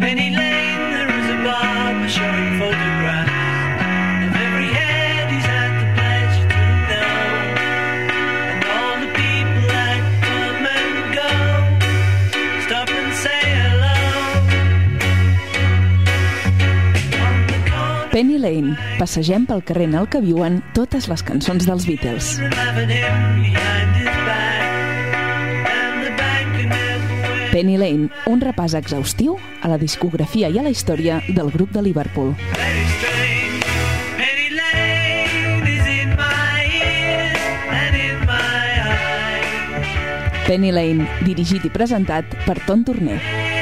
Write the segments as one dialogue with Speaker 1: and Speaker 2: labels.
Speaker 1: Penny Lane, there is a barber showing photographs of every head he's had the pleasure to know, and all the people that come and go stop and say hello.
Speaker 2: Penny Lane. Passegem pel carrer en el que viuen totes les cançons dels Beatles. Penny Lane, un repàs exhaustiu a la discografia i a la història del grup de Liverpool. Penny Lane, dirigit i presentat per Ton Torner.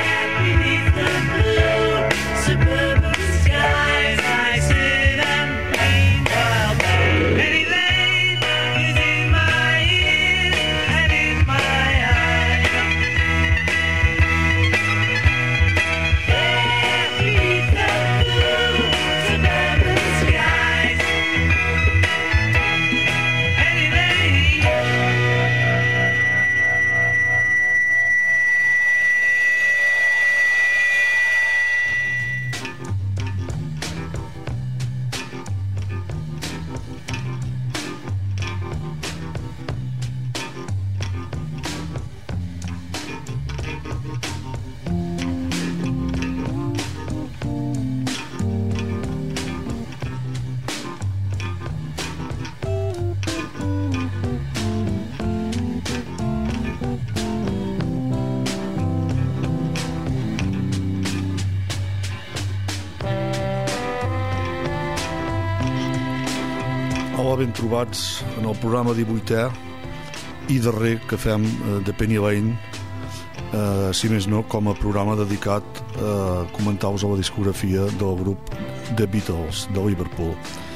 Speaker 3: Hola, ben trobats en el programa 18è i darrer que fem de Penny Lane, si més no, com a programa dedicat a comentar-vos la discografia del grup The Beatles de Liverpool.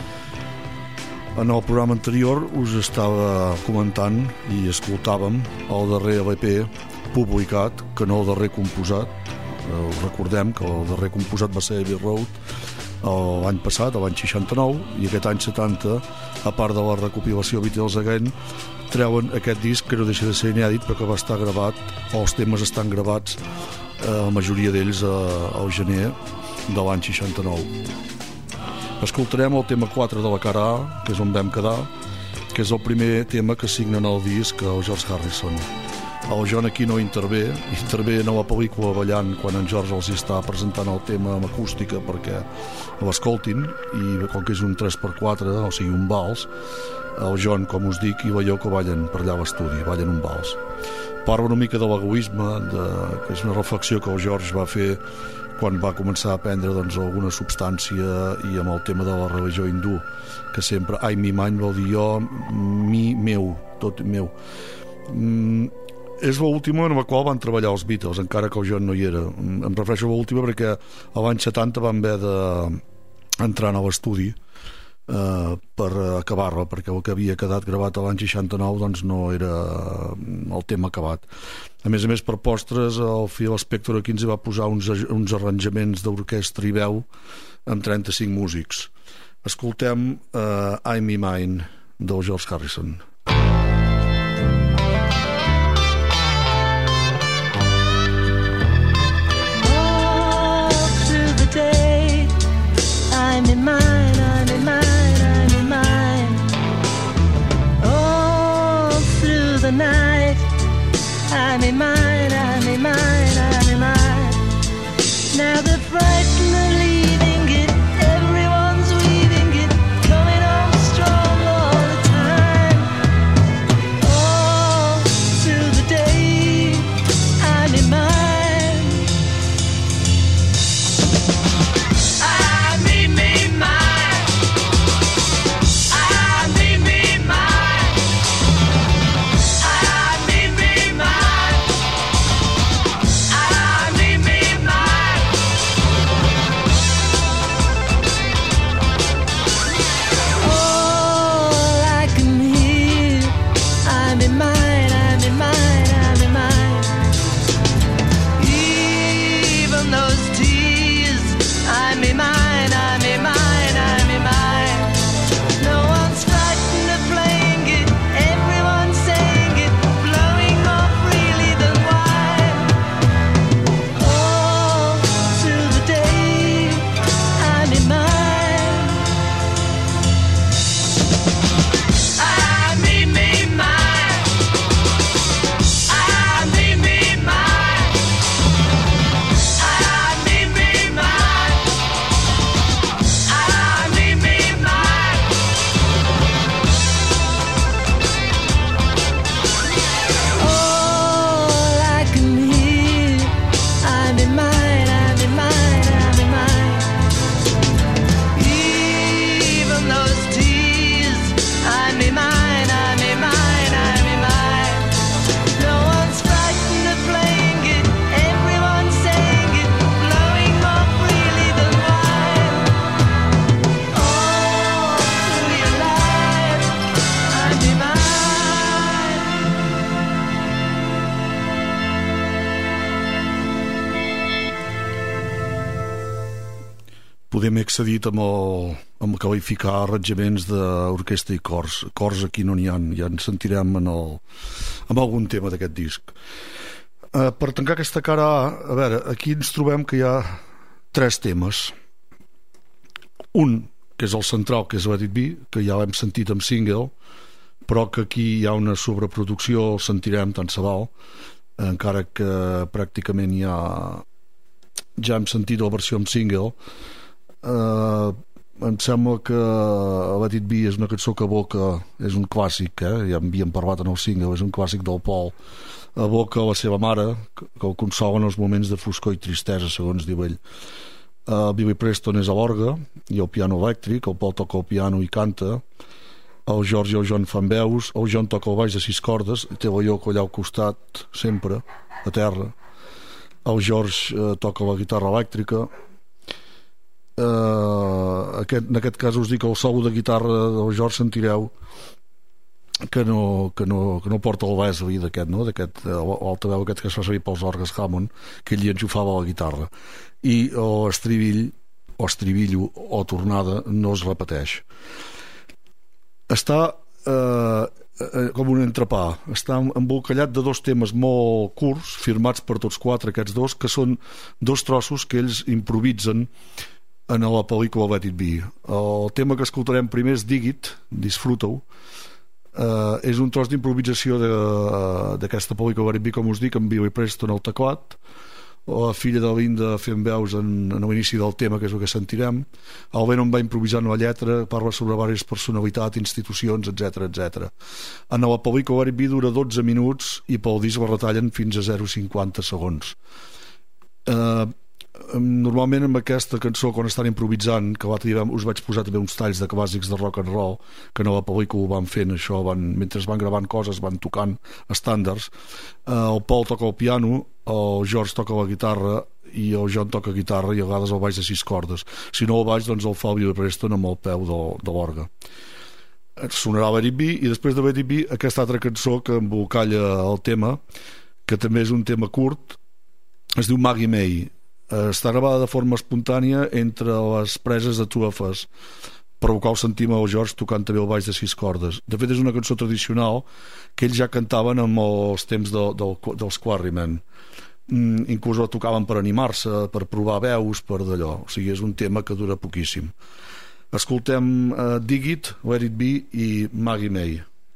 Speaker 3: En el programa anterior us estava comentant i escoltàvem el darrer LP publicat, que no el darrer composat. Recordem que el darrer composat va ser Abbey Road l'any passat, l'any 69, i aquest any 70, a part de la recopilació Beatles Again, treuen aquest disc que no deixa de ser inèdit perquè va estar gravat, o els temes estan gravats, la majoria d'ells al gener de l'any 69. Escoltarem el tema 4 de la cara A, que és on vam quedar, que és el primer tema que signen el disc el George Harrison. El John aquí no intervé en la pel·lícula ballant quan en George els està presentant el tema amb acústica perquè l'escoltin, i com que és un 3x4, o sigui un vals, el John, com us dic, i la Yoko ballen per allà a l'estudi, ballen un vals. Parla una mica de l'egoisme, que és una reflexió que el George va fer quan va començar a prendre alguna substància, i amb el tema de la religió hindú, que sempre I, me, mine vol dir jo, mi, meu, tot meu. És l'última en la qual van treballar els Beatles, encara que el John no hi era. Em refereixo a l'última perquè a l'any 70 van haver d'entrar a l'estudi per acabar-la, perquè el que havia quedat gravat a l'any 69 no era el tema acabat. A més, per postres, el Phil Spector aquí ens va posar uns arranjaments d'orquestra i veu amb 35 músics. Escoltem I, me, mine, del George Harrison.
Speaker 4: I'm in mine, I'm in mine, I'm in mine. All through the night, I'm in mine, I'm in mine, I'm in mine. Now the frightened are leaving it, everyone's weaving it, coming on strong all the time. All through the day, I'm in mine.
Speaker 3: podem accedit amb qualificar arranjaments d'orquestra i cors. Cors aquí no n'hi ha, ja en sentirem en algun tema d'aquest disc. Per tancar aquesta cara A veure, aquí ens trobem que hi ha 3 temes. Un, que és el central, que és Let It Be, que ja l'hem sentit amb single, però que aquí hi ha una sobreproducció, el sentirem tant se val, encara que pràcticament ja hem sentit la versió amb single. Em sembla que Let It Be és una cançó que evoca, és un clàssic, ja en havíem parlat en el single, és un clàssic del Paul, evoca la seva mare, que el consola en els moments de foscor i tristesa, segons diu ell. Billy Preston és a l'orgue i el piano elèctric, el Paul toca el piano i canta, el George i el John fan veus, el John toca el baix de 6 cordes, té la Yoko allà al costat sempre, a terra, el George toca la guitarra elèctrica. En aquest cas us dic que el solo de guitarra del George sentireu que no porta el Leslie d'aquest, no? L'altaveu aquest que es fa servir pels orgues Hammond, que ell hi enxufava la guitarra, i estribillo o tornada no es repeteix. Està com un entrepà, està embolcallat de 2 temes molt curts, firmats per tots 4, aquests 2, que són 2 trossos que ells improvisen en la pel·lícula Let It Be. El tema que escoltarem primer és Dig It, disfruta-ho. És un tros d'improvisació d'aquesta pel·lícula Let It Be, com us dic, amb Billy Preston al teclat, la filla de Linda fent veus en l'inici del tema, que és el que sentirem. El Lennon va improvisant la lletra, parla sobre diverses personalitats, institucions, etc. En la pel·lícula Let It Be dura 12 minuts i pel disc la retallen fins a 0,50 segons. Normalment amb aquesta cançó, quan estan improvisant, que l'altre dia us vaig posar també uns talls de clàssics de rock and roll, que a la pel·lícula ho van fent això, mentre van gravant coses van tocant estàndards. El Paul toca el piano, el George toca la guitarra i el John toca guitarra i a vegades el baix de 6 cordes. Si no el baix, doncs el fa Billy Preston amb el peu de l'orgue. Sonarà Let It Be, i després de Let It Be aquesta altra cançó que embolcalla el tema, que també és un tema curt, es diu Maggie May. Està gravada de forma espontània entre les preses de Two of Us, per el qual sentim el George tocant també el baix de 6 cordes. De fet, és una cançó tradicional que ells ja cantaven en els temps dels Quarrymen. Inclús la tocaven per animar-se, per provar veus, per d'allò. O sigui, és un tema que dura poquíssim. Escoltem Dig It, Let It Be i Maggie May.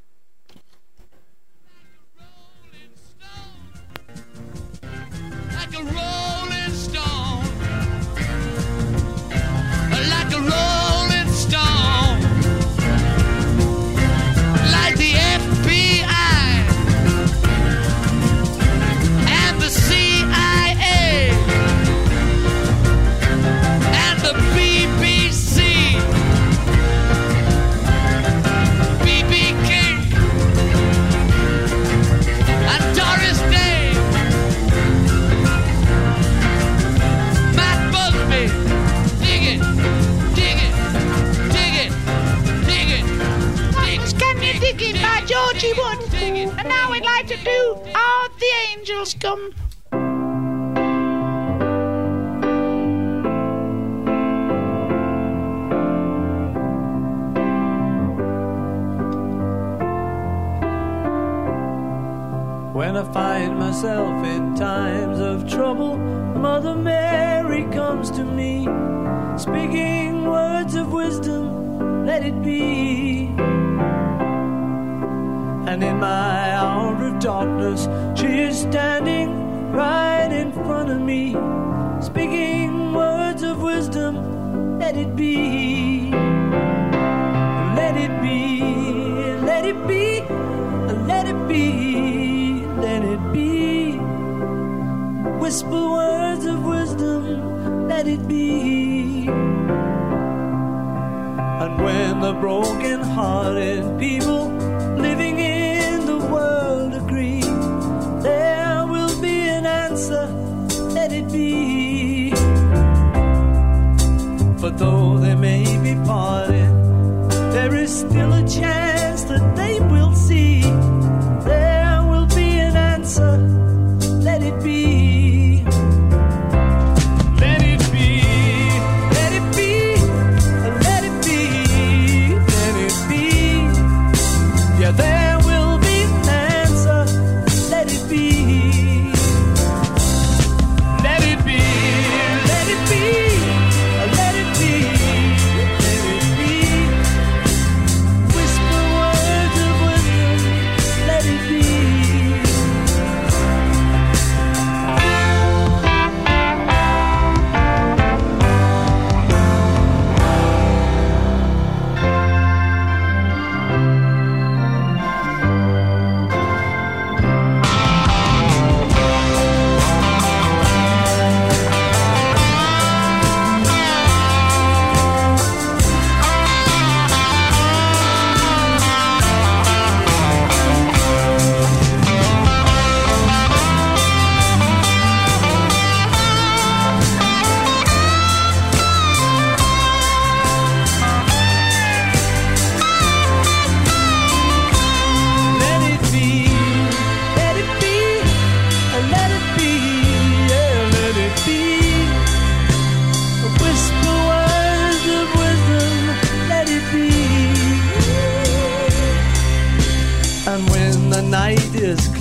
Speaker 5: And now we'd like to do All the Angels Come.
Speaker 1: When I find myself in times of trouble, Mother Mary comes to me, speaking words of wisdom, let it be. And in my hour of darkness, she is standing right in front of me, speaking words of wisdom, let it be. Let it be, let it be, let it be, let it be. Whisper words of wisdom, let it be. And when the broken-hearted people living in the world agree, there will be an answer, let it be. For though they may be parted, there is still a chance that they will see. There will be an answer, let it be. Let it be, let it be.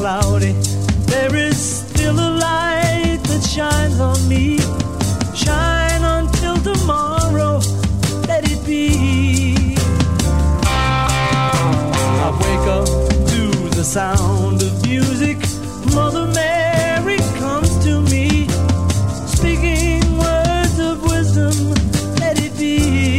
Speaker 1: cloudy, there is still a light that shines on me. Shine until tomorrow, let it be. I wake up to the sound of music. Mother Mary comes to me, speaking words of wisdom, let it be.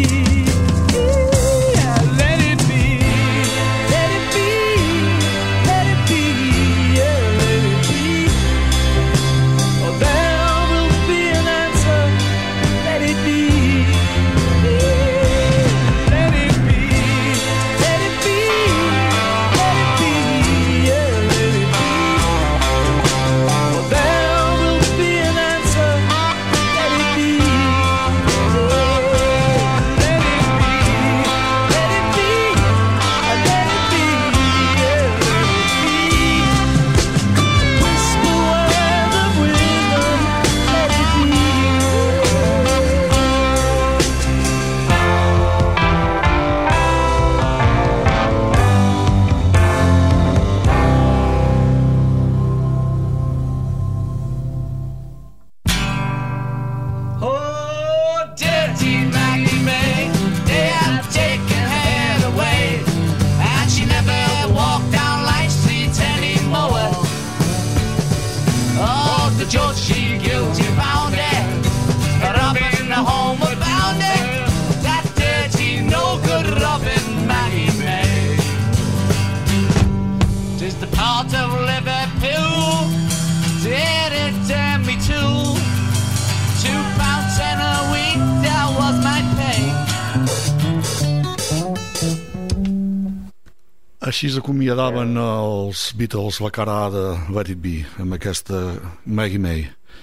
Speaker 3: Així s'acomiadaven els Beatles la cara A de Let It Be amb aquesta Maggie May.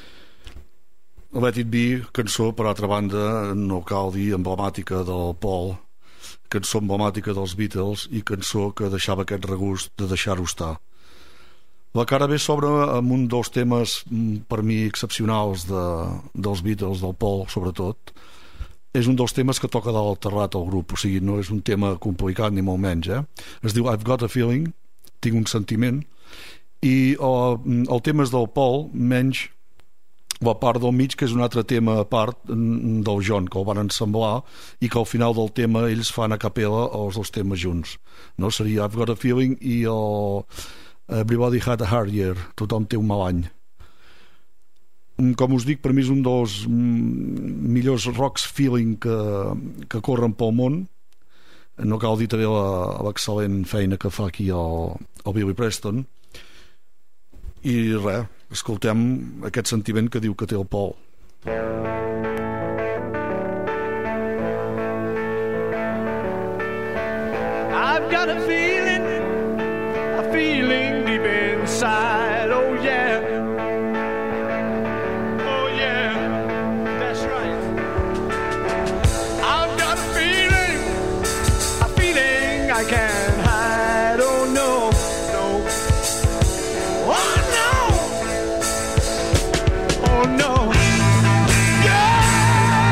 Speaker 3: Let It Be, cançó, per altra banda, no cal dir, emblemàtica del Paul, cançó emblemàtica dels Beatles i cançó que deixava aquest regust de deixar-ho estar. La cara B s'obre amb un dels temes per mi excepcionals dels Beatles, del Paul sobretot. És un dels temes que toca dalt terrat al grup, o sigui, no és un tema complicat ni molt menys, Es diu I've Got a Feeling, tinc un sentiment, i el tema és del Paul, menys la part del mig, que és un altre tema a part del John, que el van ensamblar, i que al final del tema ells fan a capella els dos temes junts, no? Seria I've Got a Feeling i el Everybody Had a Hard Year, tothom té un mal any. Com us dic, per mi és un dels millors rocks feeling que corren pel món. No cal dir també l'excel·lent feina que fa aquí el Billy Preston. I res, escoltem aquest sentiment que diu que té el Paul.
Speaker 1: I've got a feeling deep inside, oh yeah. I can't hide, oh no, no, oh no, oh no,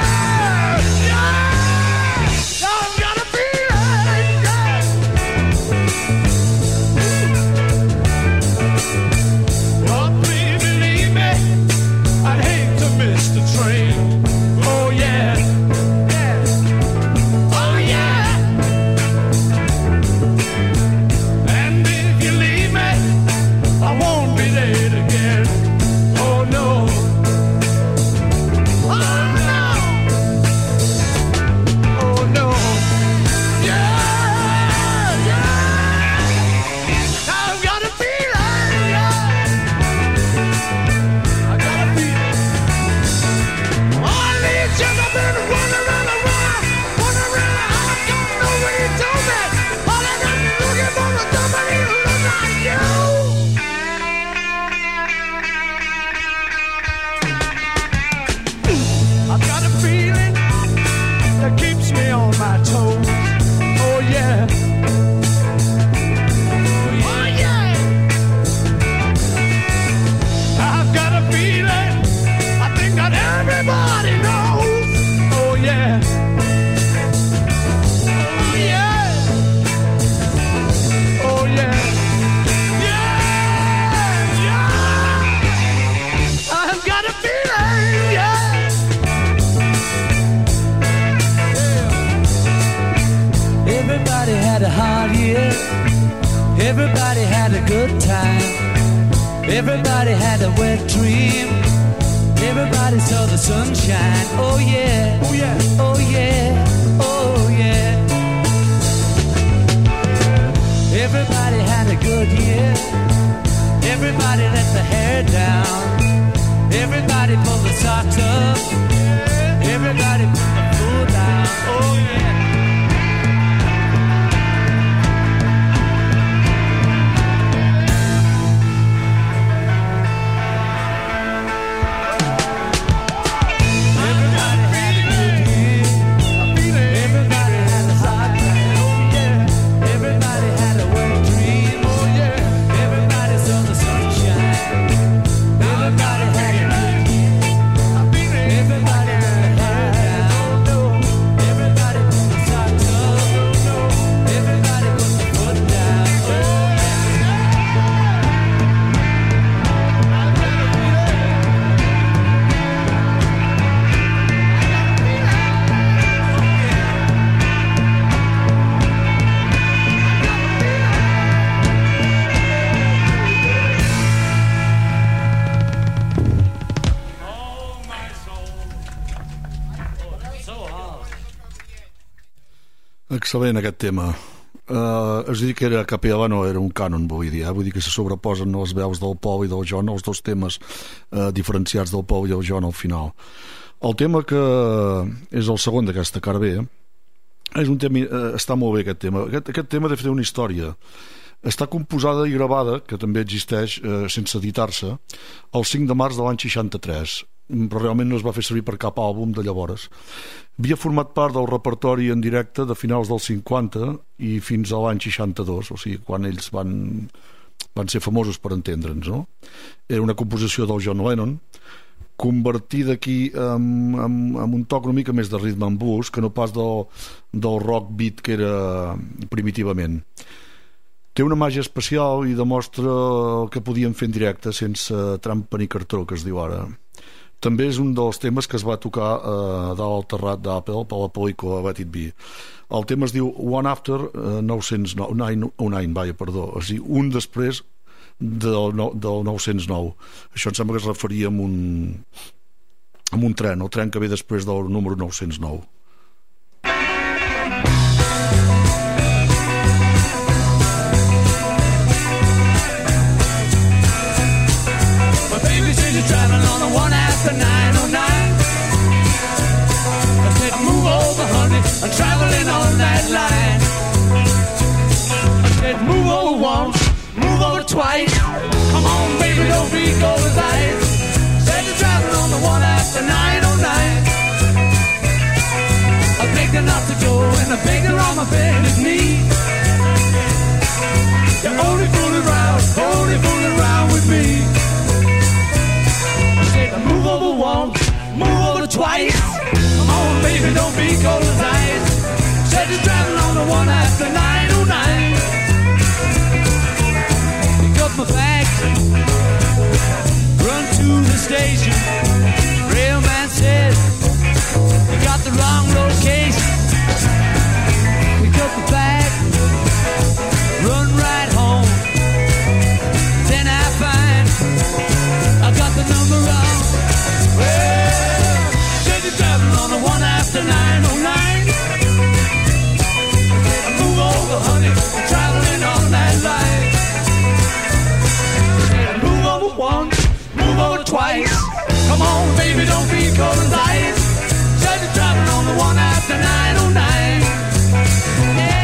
Speaker 1: yeah, yeah, I've got a feeling, yeah.
Speaker 6: hard year. Everybody had a good time. Everybody had a wet dream. Everybody saw the sunshine. Oh yeah, oh yeah, oh yeah, oh yeah. Everybody had a good year. Everybody let the hair down. Everybody pulled the socks up. Everybody put the food down. Oh yeah.
Speaker 3: Excel·lent aquest tema. Es diu que era a capella, no era un cànon, vull dir que se sobreposen les veus del Paul i del John, els dos temes diferenciats del Paul i el John al final. El tema que és el segon d'aquesta cara B és un tema, està molt bé aquest tema. Aquest tema de fer una història. Està composada i gravada, que també existeix sense editar-se, el 5 de març de l'any 63, però realment no es va fer servir per cap àlbum de llavors. Havia format part del repertori en directe de finals dels 50 i fins a l'any 62, o sigui, quan ells van ser famosos, per entendre'ns, no? Era una composició del John Lennon, convertida aquí amb un toc una mica més de rhythm and blues que no pas del rock beat que era primitivament. Té una màgia especial i demostra el que podien fer en directe sense trampa ni cartró, que es diu ara. També és un dels temes que es va tocar dalt al terrat d'Apple per la pel·lícula Let It Be. El tema es diu One After 909, és a dir, un després del 909. Això em sembla que es referia a un tren, el tren que ve després del número 909.
Speaker 6: You're traveling on a 1 after 909. I said move over honey, I'm traveling on that line. I said move over once, move over twice. Come on baby, don't be cold as ice. Said you're traveling on the 1 after 909. I begged her not to go and I begged her on my bended knee. You're only fooling around with me. Move over once, move over twice. Come on, baby, don't be cold as ice. Said you're driving on the 1 after 909. Pick up my bags, run to the station. Railman said you got the wrong location. Pick up the bag, run right home. Then I find I got the number wrong. Well, said you're traveling on the 1 after 909. Move over, honey, I'm traveling on that line. Move over once, move over twice. Come on, baby, don't be cold as ice. Said you're traveling on the 1 after 909. Yeah.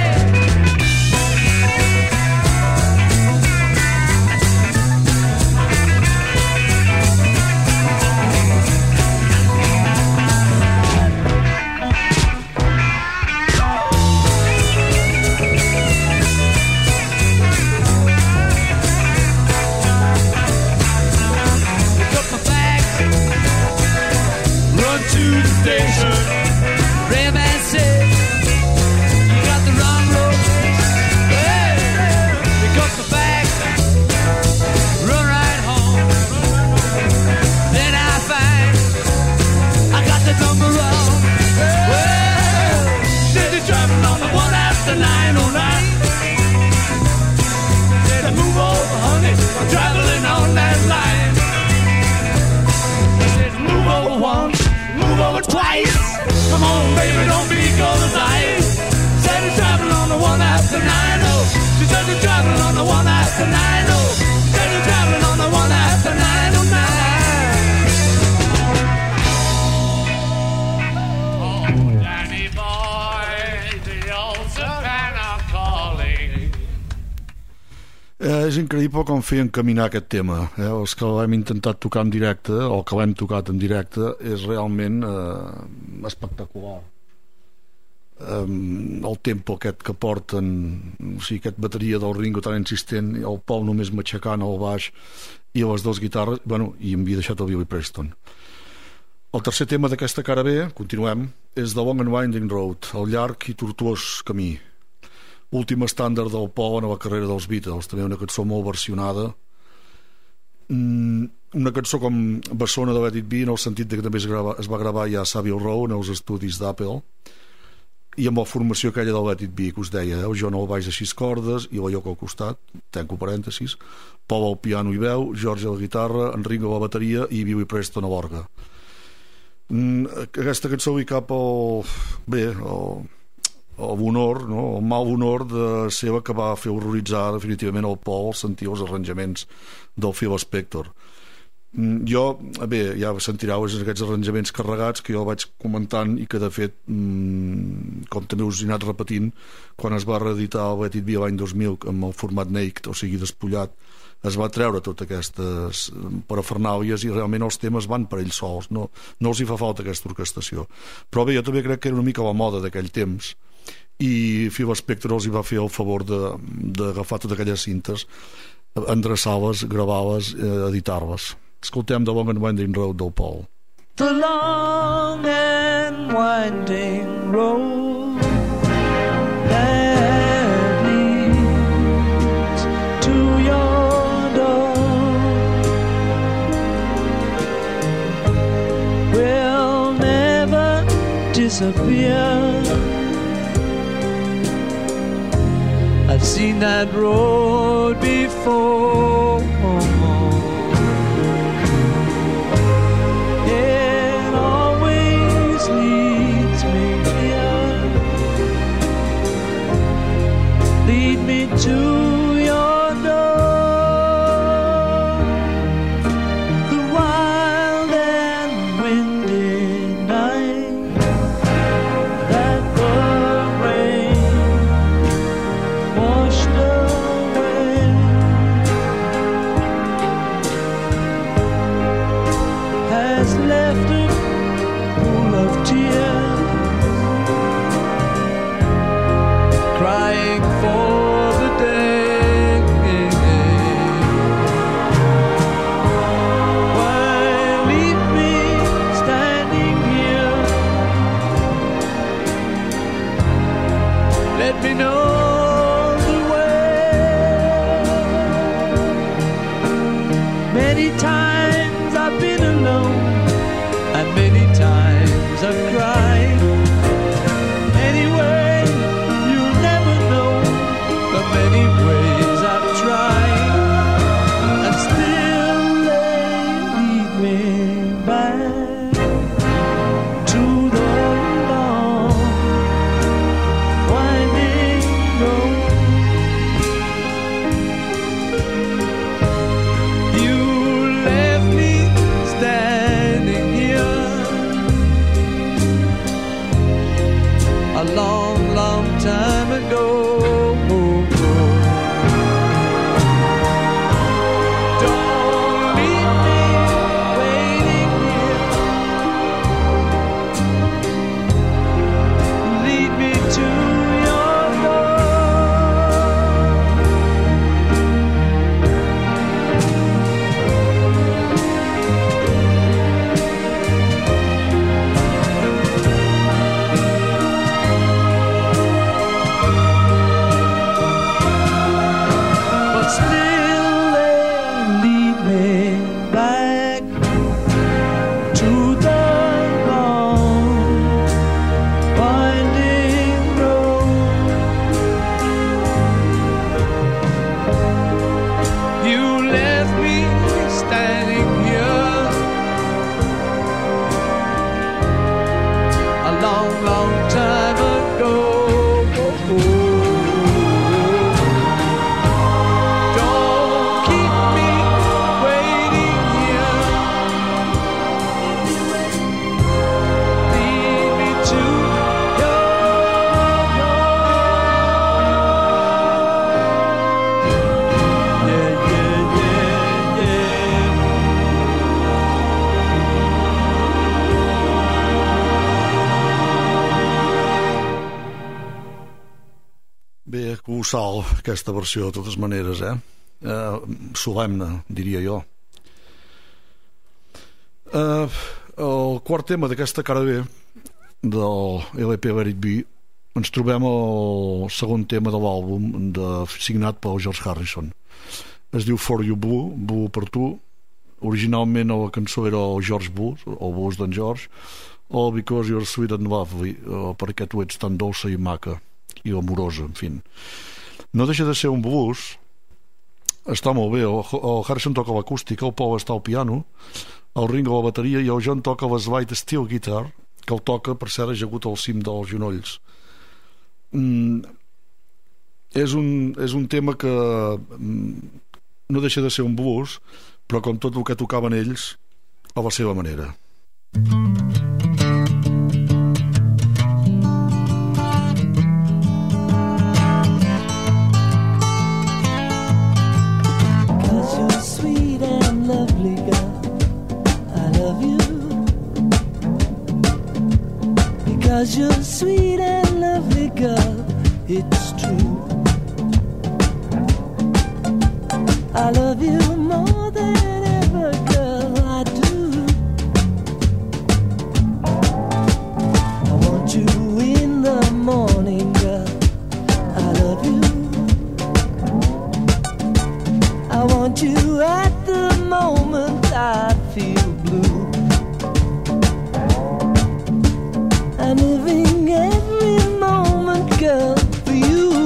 Speaker 6: To the station, Rayman said you got the wrong road. Hey, pick up the bag, run right home. Then I find I got the number wrong. Well, said you're driving on the 1 after 909. twice. Come on, baby, don't be cold as ice. Said you're traveling on the one after 9, oh. She said you're traveling on the one after 9, oh. Said you're traveling on the one after 909. Oh, Danny boy, the old Savannah calling.
Speaker 3: És increïble com feien caminar aquest tema. Els que l'hem intentat tocar en directe, o que l'hem tocat en directe, és realment espectacular. El tempo aquest que porten, o sigui, aquest bateria del Ringo tan insistent, el Paul només matxacant el baix i les dues guitarres, bueno, i em havia deixat el Billy Preston. El tercer tema d'aquesta cara B, continuem, és The Long and Winding Road, el llarg i tortuós camí. Últim estàndard del Paul en la carrera dels Beatles, també una cançó molt versionada, una cançó com bessona de Let It Be, en el sentit que també es va gravar ja a Savile Row en els estudis d'Apple, i amb la formació aquella del Let It Be que us deia, el John al baix de 6 cordes i la Yoko al costat, tanco parèntesis, Paul al piano i veu, George a la guitarra, en Ringo a la bateria i Billy Preston a l'orgue. Aquesta cançó li cap l'honor, no? El mal honor de ser que va fer horroritzar definitivament el Paul sentir els arranjaments del Phil Spector. Jo, ja sentireu aquests arranjaments carregats que jo vaig comentant i que de fet, com també us he anat repetint, quan es va reeditar el Let It Be l'any 2000 amb el format naked, o sigui despullat, es va treure totes aquestes parafernàlies i realment els temes van per ells sols, no els hi fa falta aquesta orquestació. Però bé, jo també crec que era una mica la moda d'aquell temps i Phil Spector els hi va fer el favor d'agafar totes aquelles cintes, endreçar-les, gravar-les, editar-les. Escoltem The Long and Winding Road del Paul.
Speaker 4: The long and winding road that leads to your door will never disappear. I've seen that road before. It always leads me here. Lead me to your door. The wild and windy night that the rain washed away.
Speaker 3: colossal, aquesta versió, de totes maneres, solemne, diria jo. El quart tema d'aquesta cara B del LP Let It Be, ens trobem al segon tema de l'àlbum signat pel George Harrison. Es diu For You Blue, Blue per tu. Originalment la cançó era el George Blues, el blues d'en George, o Because You're Sweet and Lovely, perquè tu ets tan dolça i maca i amorosa, en fi. No deixa de ser un blues, està molt bé. El Harrison toca l'acústica, el Paul està al piano, el Ringo a la bateria i el John toca la slide steel guitar, que el toca, per cert, ajagut al cim dels genolls. És un tema que no deixa de ser un blues, però com tot el que tocaven ells, a la seva manera.
Speaker 4: Because you're sweet and lovely, girl, it's true. I love you more than ever, girl, I do. I want you in the morning, girl, I love you. I want you at the moment I feel blue. I'm living every moment, girl, for you.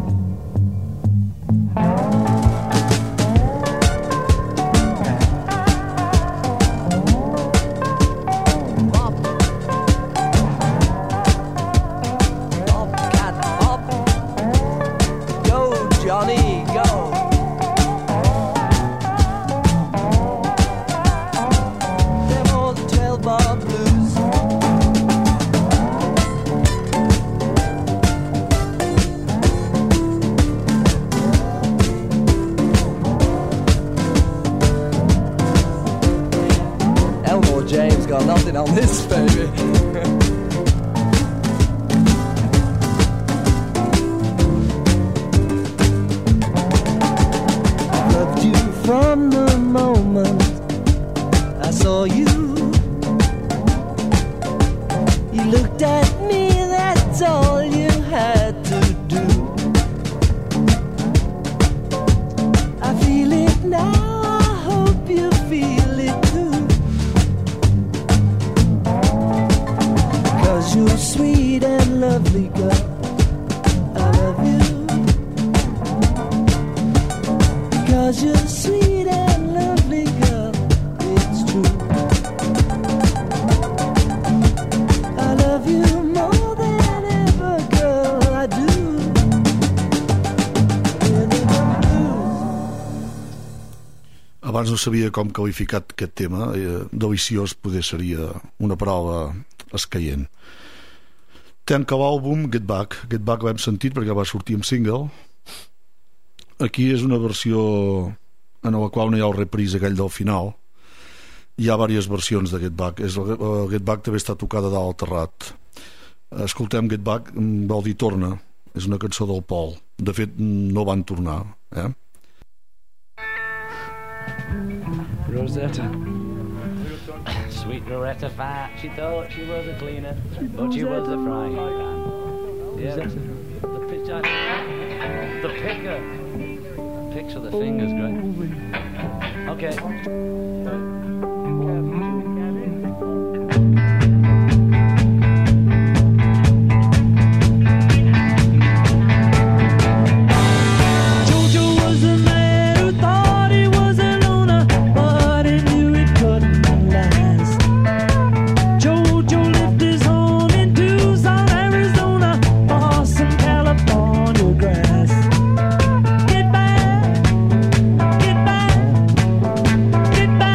Speaker 7: On this, baby.
Speaker 4: I loved you from the moment I saw you. You looked at me, that's all you had to do. I feel it now, I hope you feel it too. You're sweet and lovely, girl, I love you. Because you're sweet and lovely, girl, it's true. I love you more than ever, girl, I do. Really do.
Speaker 3: Abans no sabia com qualificar aquest tema. Deliciós poder seria una paraula escaient. Tanca l'àlbum Get Back. Get Back l'hem sentit perquè va sortir en single. Aquí és una versió en la qual no hi ha el reprise aquell del final. Hi ha diverses versions de Get Back. Get Back també està tocada dalt al terrat. Escoltem Get Back, vol dir torna. És una cançó del Paul. De fet, no van tornar.
Speaker 8: Rosetta. Sweet Loretta Fat, she thought she was a cleaner, but she was a frying pan. Yeah, the pitcher. The picker. Picks with the fingers, great. Okay.
Speaker 4: Get back.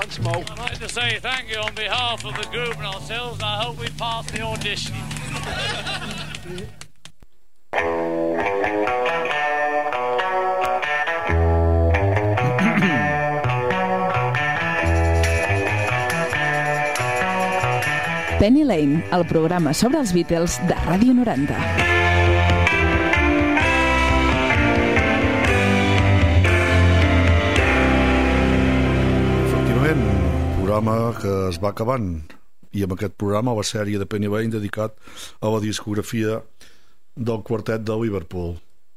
Speaker 9: Thanks, Mo.
Speaker 8: I'd like to say thank you on behalf of the group and ourselves, and I hope we pass the audition.
Speaker 2: Penny Lane, el programa sobre els Beatles de Ràdio 90.
Speaker 3: Efectivament, programa que es va acabant, i amb aquest programa la sèrie de Penny Lane dedicat a la discografia del quartet de Liverpool.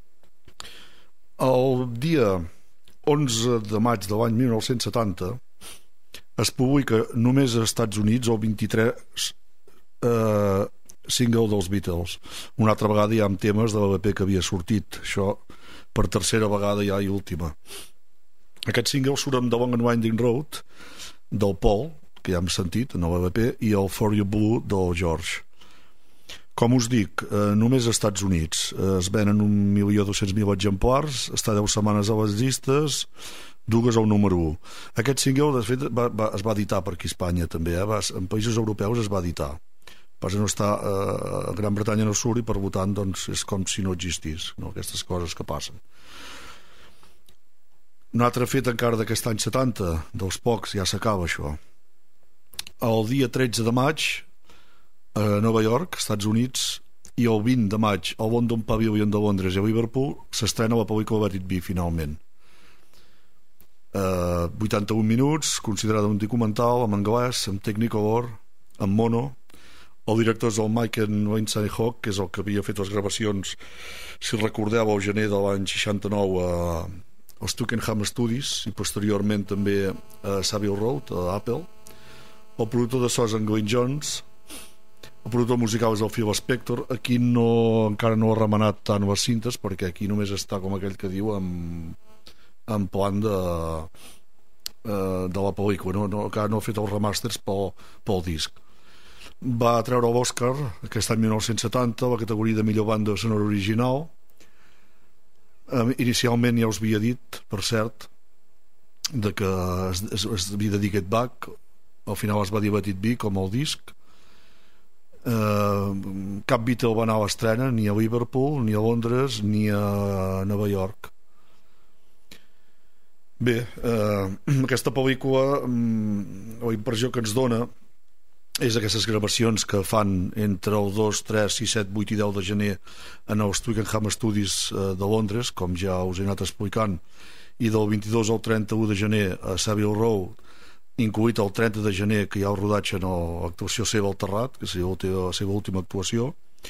Speaker 3: El dia 11 de maig de l'any 1970 es publica només als Estats Units el 23 single dels Beatles. Una altra vegada ja amb temes de l'LP que havia sortit, això per tercera vegada ja i última. Aquest single surt amb The Long and Winding Road del Paul, que ja hem sentit en l'LP, i el For You Blue del George. Com us dic, només als Estats Units es venen 1.200.000 exemplars, està 10 setmanes a les llistes, dues al número 1. Aquest single, de fet, es va editar per aquí a Espanya també, en països europeus es va editar. Però no està, a Gran Bretanya no surt i per votant doncs, és com si no existís, no? Aquestes coses que passen. Un altre fet encara d'aquest any 70, dels pocs, ja s'acaba això. El dia 13 de maig a Nova York, Estats Units, i el 20 de maig al London Pavilion de Londres i a Liverpool s'estrena la pel·lícula Let It Be, finalment. 81 minuts, considerada un documental en anglès, en Technicolor, en mono. El director és el Michael Winston-Hawk, que és el que havia fet les gravacions, si recordeu, al gener de l'any 69 als Twickenham Studios i posteriorment també a Savile Road, a Apple. El productor de so és en Glyn Jones. El productor musical és el Phil Spector. Aquí encara no ha remenat tant les cintes, perquè aquí només està, com aquell que diu, en plan de la pel·lícula, encara no ha fet els remàsters pel disc. Va treure l'Oscar aquest any 1970 la categoria de millor banda sonora original. Inicialment ja us havia dit, per cert, de que es havia de dir Get Back, al final es va dir Let It Be com el disc. Cap Beatle va anar a l'estrena, ni a Liverpool, ni a Londres, ni a Nova York. Bé, aquesta pel·lícula, la impressió que ens dona és aquestes gravacions que fan entre el 2, 3, 6, 7, 8 i 10 de gener en els Twickenham Studios de Londres, com ja us he anat explicant, i del 22 al 31 de gener a Savile Row, incluït el 30 de gener, que hi ha el rodatge en l'actuació seva al Terrat, que seria la seva última actuació.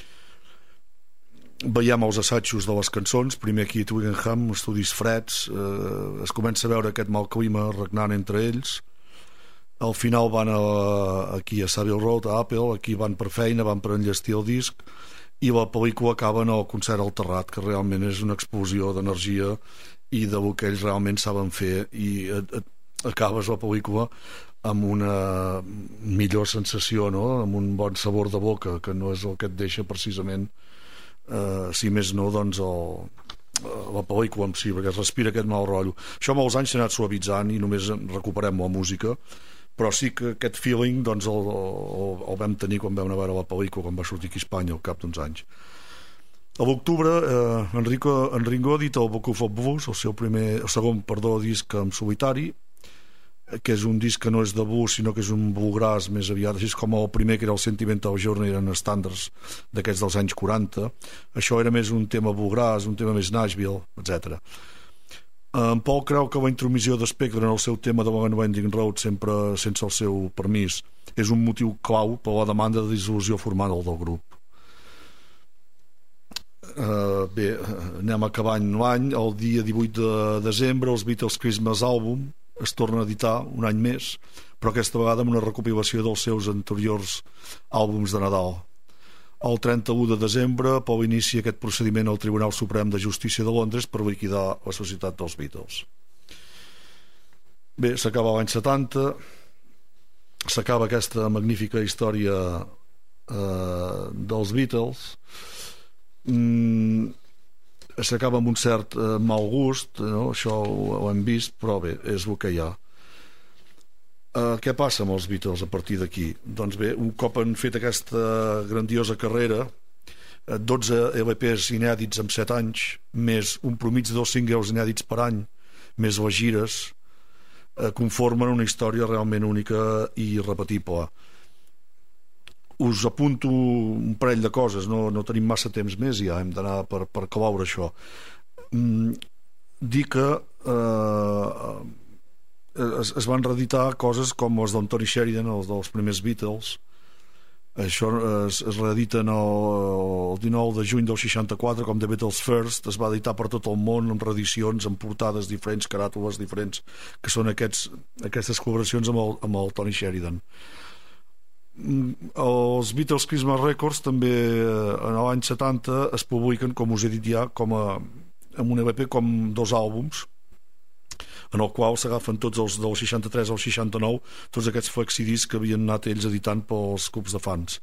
Speaker 3: Veiem els assajos de les cançons, primer aquí a Twickenham, estudis freds, es comença a veure aquest mal clima regnant entre ells. Al final van aquí a Savile Road, a Apple, aquí van per feina, van per enllestir el disc, i la pel·lícula acaba en el concert al Terrat, que realment és una explosió d'energia i del que ells realment saben fer, i acabes la pel·lícula amb una millor sensació, no? Amb un bon sabor de boca, que no és el que et deixa precisament si més no, doncs la pel·lícula en si, perquè es respira aquest mal rotllo. Això amb els anys s'ha anat suavitzant i només recuperem la música, però sí que aquest feeling doncs el vam tenir quan vam anar a veure la pel·lícula, quan va sortir aquí a Espanya al cap d'uns anys. A l'octubre en Ringo edita el Book of Blues, el segon disc en solitari, que és un disc que no és de blues, sinó que és un bluegrass més aviat, així com el primer, que era el Sentimental Journey, eren estàndards d'aquests dels anys 40. Això era més un tema bluegrass, un tema més Nashville, etc. En Paul creu que la intromissió d'Spector en el seu tema de Long and Winding Road, sempre sense el seu permís, és un motiu clau per la demanda de dissolució formal del grup. Bé, anem acabant l'any. El dia 18 de desembre els Beatles Christmas Album es torna a editar un any més, però aquesta vegada amb una recopilació dels seus anteriors àlbums de Nadal. El 31 de desembre Paul inicia aquest procediment al Tribunal Suprem de Justícia de Londres per liquidar la societat dels Beatles. Bé, s'acaba l'any 70, s'acaba aquesta magnífica història dels Beatles. S'acaba amb un cert mal gust, no? Això ho hem vist, però bé, és el que hi ha. Què passa amb els Beatles a partir d'aquí? Doncs bé, un cop han fet aquesta grandiosa carrera, 12 LPs inèdits en 7 anys, més un promig de 2 singles inèdits per any, més les gires, conformen una història realment única i irrepetible. Us apunto un parell de coses, no tenim massa temps més, ja hem d'anar per cloure això. Dir que es van reeditar coses com els d'en Tony Sheridan, els dels primers Beatles. Això es reediten el 19 de juny del 64 com The Beatles First. Es va editar per tot el món amb reedicions, amb portades diferents, caràtules diferents, que són aquestes col·laboracions amb el Tony Sheridan. Els Beatles Christmas Records també en l'any 70 es publiquen, com us he dit ja, amb un LP com 2 àlbums, en el qual s'agafen tots els del 63 al 69, tots aquests flexidiscs que havien anat ells editant pels clubs de fans.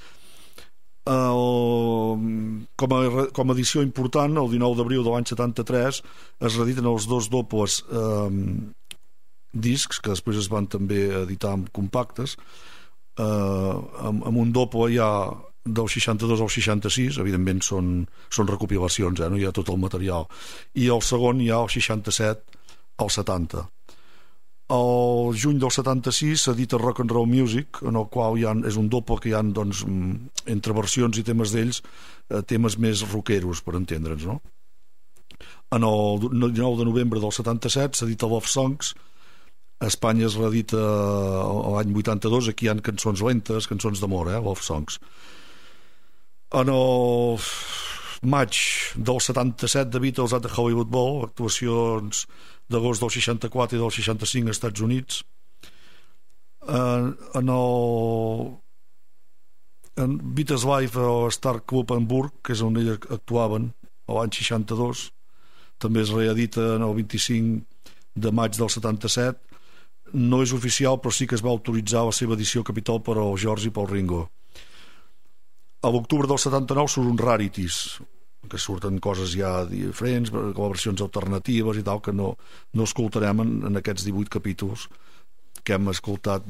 Speaker 3: Com a edició important, el 19 d'abril de l'any 73 es reediten els 2 dobles discs, que després es van també editar amb compactes, amb un doble ja del 62 al 66, evidentment són recopilacions, no hi ha tot el material, i el segon ja el 67 al 70. El juny del 76 s'edita Rock and Roll Music, en el qual és un doble que hi ha, doncs, entre versions i temes d'ells, temes més rockeros, per entendre'ns, no? En el 19 de novembre del 77 s'edita Love Songs. A Espanya es reedita l'any 82. Aquí hi ha cançons lentes, cançons d'amor, Love Songs. En el maig del 77 de Beatles at the Hollywood Bowl, actuacions d'agost del 64 i del 65 als Estats Units. En Beatles Live al Star Club Hamburg, que és on ells actuaven l'any 62, també es reedita el 25 de maig del 77. No és oficial, però sí que es va autoritzar la seva edició capital per al George i pel Ringo. A l'octubre del 79 surt un Rarities, que surten coses ja diferents, col·laboracions alternatives i tal, que no escoltarem en aquests 18 capítols que hem escoltat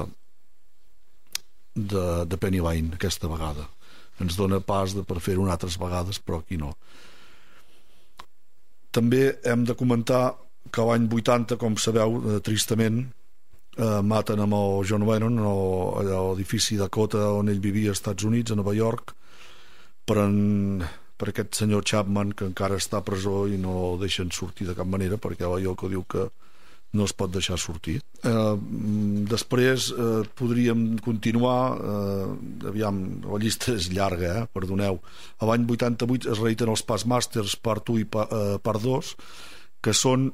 Speaker 3: de Penny Lane aquesta vegada. Ens dona pas per fer-ho altres vegades, però aquí no. També hem de comentar que l'any 80, com sabeu, tristament maten amb el John Lennon a l'edifici Dakota on ell vivia als Estats Units, a Nova York, per aquest senyor Chapman, que encara està a presó i no el deixen sortir de cap manera, perquè la Yoko diu que no es pot deixar sortir. Després podríem continuar, aviam, la llista és llarga, perdoneu. A l'any 88 es reediten els Past Masters part 1 i part 2, que són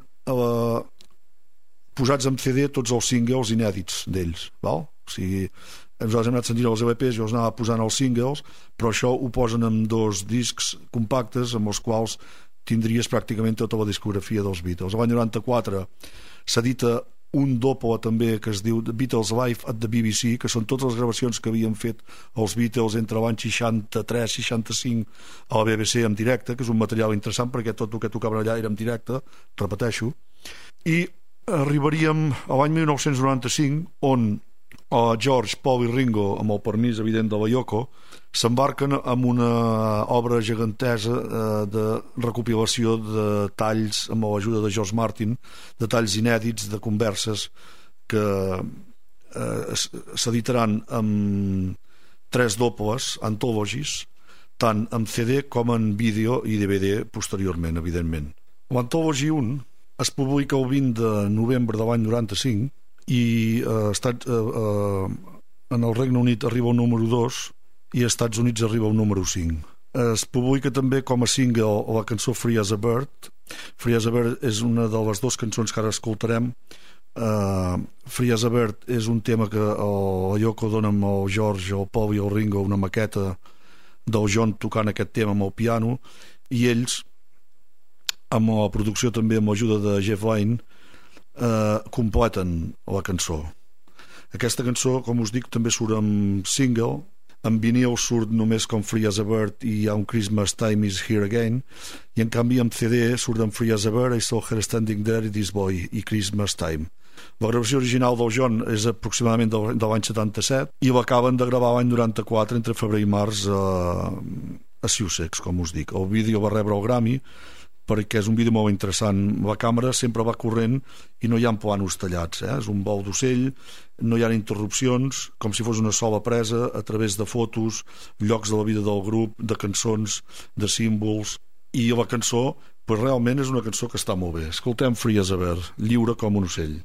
Speaker 3: posats en CD tots els singles inèdits d'ells, val? O sigui, nosaltres hem anat sentint els LPs, jo els anava posant els singles, però això ho posen en 2 discs compactes amb els quals tindries pràcticament tota la discografia dels Beatles. L'any 94 s'edita un doble també que es diu The Beatles Live at the BBC, que són totes les gravacions que havien fet els Beatles entre l'any 63 i 65 a la BBC en directe, que és un material interessant perquè tot el que tocaven allà era en directe, repeteixo. I arribaríem a l'any 1995, on George, Paul i Ringo, amb el permís evident de la Yoko, s'embarquen en una obra gegantesa de recopilació de talls amb l'ajuda de George Martin, de talls inèdits, de converses que s'editaran amb 3 dobles, anthologies, tant en CD com en vídeo i DVD posteriorment, evidentment. L'Anthology 1 es publica el 20 de novembre de l'any 95 i en el Regne Unit arriba el número 2 i als Estats Units arriba el número 5. Es publica també com a single la cançó Free as a Bird. Free as a Bird és una de les 2 cançons que ara escoltarem. Free as a Bird és un tema que el Yoko dona amb el George, el Paul i el Ringo, una maqueta del John tocant aquest tema amb el piano, i ells, amb la producció també amb l'ajuda de Jeff Lynne, completen la cançó. Aquesta cançó, com us dic, també surt en single. En vinil surt només com Free as a Bird i hi ha un Christmas Time is Here Again, i en canvi en CD surt en Free as a Bird, I Saw Her Standing There, i This Boy, i Christmas Time. La gravació original del John és aproximadament de l'any 77 i l'acaben de gravar l'any 94 entre febrer i març a Sussex, com us dic. El vídeo va rebre el Grammy perquè és un vídeo molt interessant. La càmera sempre va corrent i no hi ha plànols tallats, és un vol d'ocell, no hi ha interrupcions, com si fos una sola presa a través de fotos, llocs de la vida del grup, de cançons, de símbols, i la cançó pues realment és una cançó que està molt bé. Escoltem Free as a Bird, lliure com un ocell.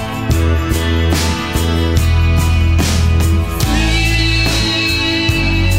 Speaker 4: Free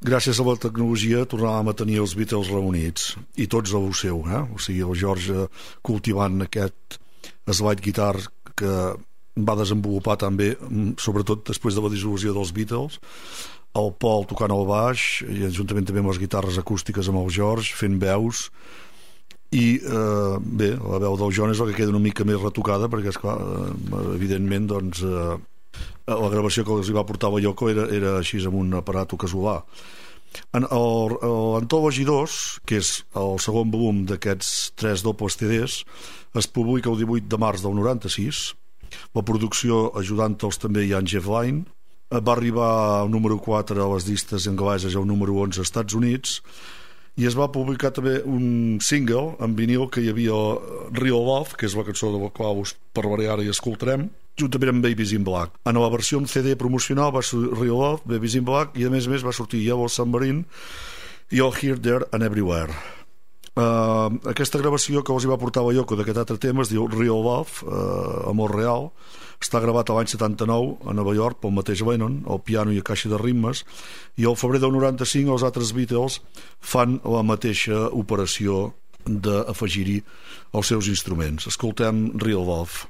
Speaker 3: gràcies a la tecnologia tornàvem a tenir els Beatles reunits i tots al seu, o sigui, el George cultivant aquest slide guitar que va desenvolupar també, sobretot després de la dissolució dels Beatles, el Paul tocant el baix i juntament també amb les guitarres acústiques amb el George fent veus i bé, la veu del John és la que queda una mica més retocada perquè esclar, evidentment doncs la gravació que els hi va portar la Yoko era així amb un aparato casolà. En l'Anthology 2, que és el segon volum d'aquests 3 dobles CDs, es publica el 18 de març del 96. La producció ajudant-los també hi ha en Jeff Lynne. Va arribar al número 4 a les llistes angleses i al número 11 als Estats Units, i es va publicar també un single en vinil que hi havia Real Love, que és la cançó de la qual us parlaré ara i escoltarem, juntament amb Babies in Black. En la versió en CD promocional va sortir Real Love, Babies in Black, i a més va sortir Yellow Submarine i All Here, There and Everywhere. Aquesta gravació que els hi va portar la Yoko d'aquest altre tema es diu Real Love, Amor Real. Està gravat a l'any 79 a Nova York pel mateix Lennon, al piano i a caixa de ritmes, i al febrer del 95 els altres Beatles fan la mateixa operació d'afegir-hi els seus instruments. Escoltem Real Love.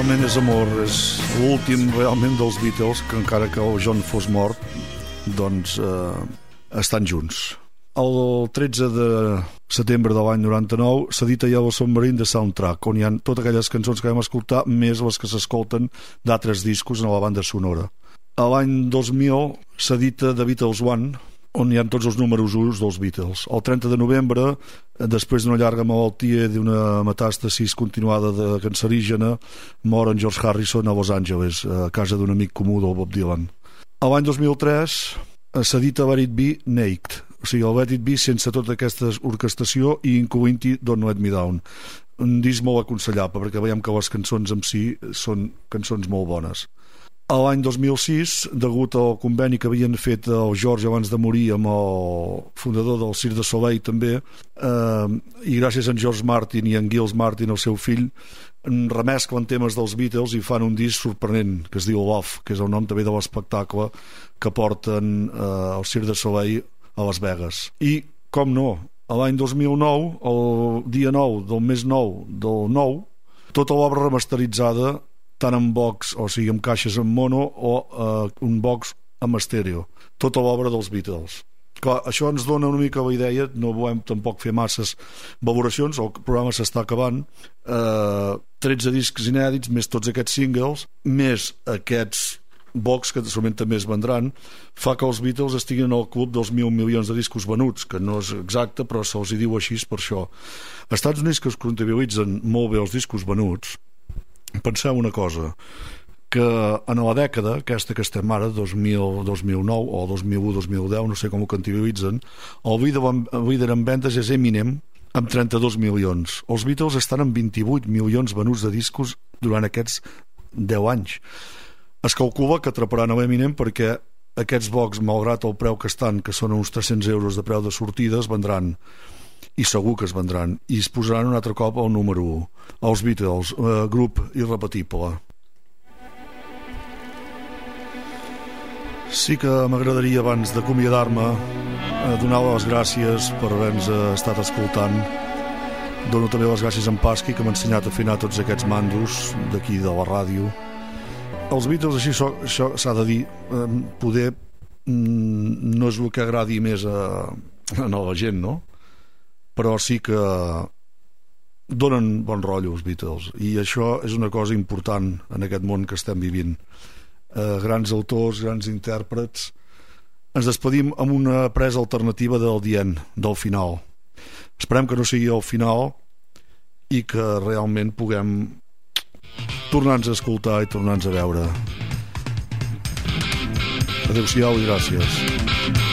Speaker 3: realment és amor, és l'últim realment dels Beatles, que encara que el John fos mort, doncs estan junts. El 13 de setembre de l'any 99 s'edita Yellow Submarine de Soundtrack, on hi ha totes aquelles cançons que vam escoltar més les que s'escolten d'altres discos en la banda sonora. A l'any 2000 s'edita The Beatles One, on hi ha tots els números 1 dels Beatles. El 30 de novembre, després d'una llarga malaltia i d'una metàstasis continuada de cancerígena, mor en George Harrison a Los Angeles, a casa d'un amic comú del Bob Dylan. A l'any 2003 s'edita Let It Be Naked, o sigui, el Let It Be sense tota aquesta orquestació i incloent-hi Don't Let Me Down. Un disc molt aconsellable, perquè veiem que les cançons en si són cançons molt bones. A l'any 2006, degut al conveni que havien fet el George abans de morir amb el fundador del Cirque du Soleil també, i gràcies a en George Martin i en Giles Martin, el seu fill, remesclen temes dels Beatles i fan un disc sorprenent que es diu Love, que és el nom també de l'espectacle que porten al Cirque du Soleil a Las Vegas. I, com no, a l'any 2009, el dia 9 del mes 9 del 9, tota l'obra remasteritzada tant en box, o sigui, amb caixes en mono o un box amb estèreo. Tota l'obra dels Beatles. Clar, això ens dona una mica la idea, no volem tampoc fer masses valoracions, el programa s'està acabant, 13 discs inèdits, més tots aquests singles, més aquests box que segurament també es vendran, fa que els Beatles estiguin al club dels 1.000 milions de discos venuts, que no és exacte, però se'ls hi diu així per això. Als Estats Units, que es comptabilitzen molt bé els discos venuts, penseu una cosa, que en la dècada aquesta que estem ara, 2009 o 2001-2010, no sé com ho comptabilitzen, el líder en vendes és Eminem amb 32 milions. Els Beatles estan amb 28 milions venuts de discos durant aquests 10 anys. Es calcula que atraparan a l'Eminem perquè aquests box, malgrat el preu que estan, que són uns 300 euros de preu de sortida, es vendran, i segur que es vendran, i es posaran un altre cop al número 1. Els Beatles, grup irrepetible. Sí que m'agradaria, abans d'acomiadar-me, donar les gràcies per haver-nos estat escoltant. Dono també les gràcies a en Pasqui, que m'ha ensenyat a afinar tots aquests mandos d'aquí de la ràdio. Els Beatles, així això s'ha de dir, poder no és el que agradi més a la gent, no? Però sí que donen bon rotllo els Beatles, i això és una cosa important en aquest món que estem vivint. Grans autors, grans intèrprets. Ens despedim amb una presa alternativa del The End, del final. Esperem que no sigui el final i que realment puguem tornar-nos a escoltar i tornar-nos a veure. Adéu-siau i gràcies.